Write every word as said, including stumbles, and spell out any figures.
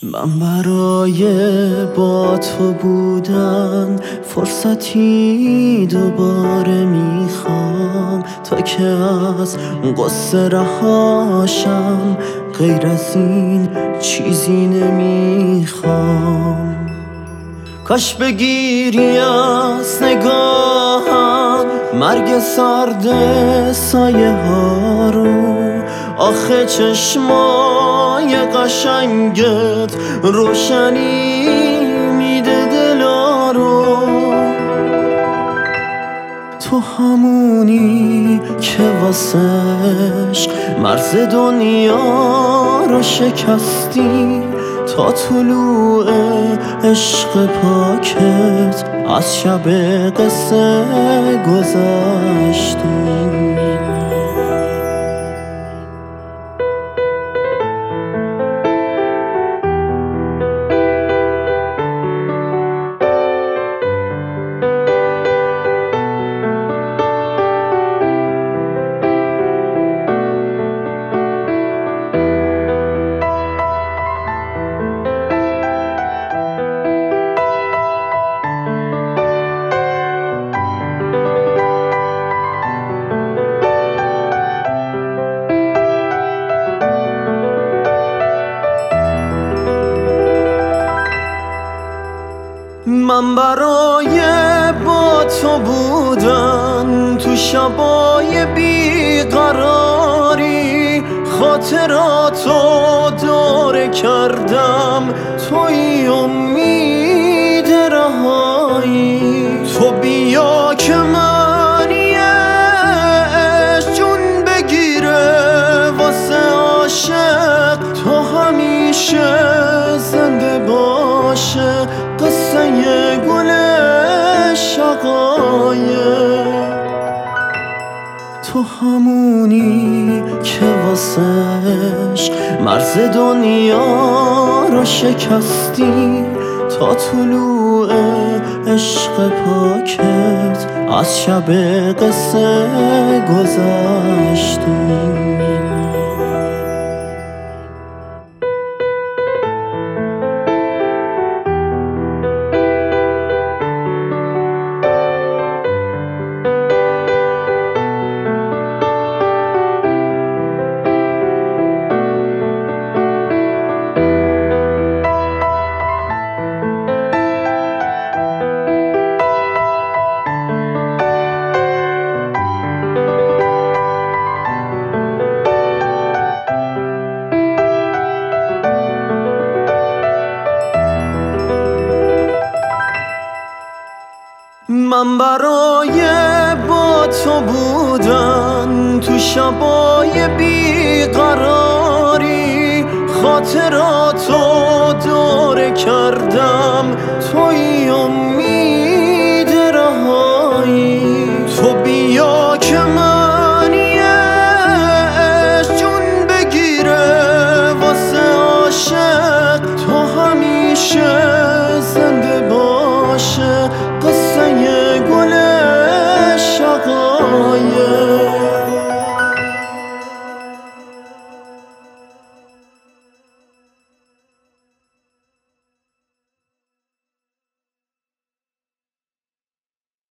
من برای با تو بودن فرصتی دوباره میخوام تا که از قصه رهاشم، غیر از این چیزی نمیخوام. کاش بگیری از نگاهم مرگ سرد سایه ها رو، آخه چشمای قشنگت روشنی میده دلا رو. تو همونی که واسش مرز دنیا رو شکستی، تا طلوع عشق پاکت از شب قصه گذشتی. من برای با تو بودن تو شبای بیقراری، خاطراتو دوره کردم، توی امید رهایی. تو بیا که منیش جون بگیره واسه عاشق، تو همیشه زنده باشه قصه گل شقایق. تو همونی که واسش مرز دنیا رو شکستی، تا طلوع عشق پاکت از شب قصه گذشتی. من برای با تو بودن تو شبای بیقراری، خاطراتو دوره کردم، توی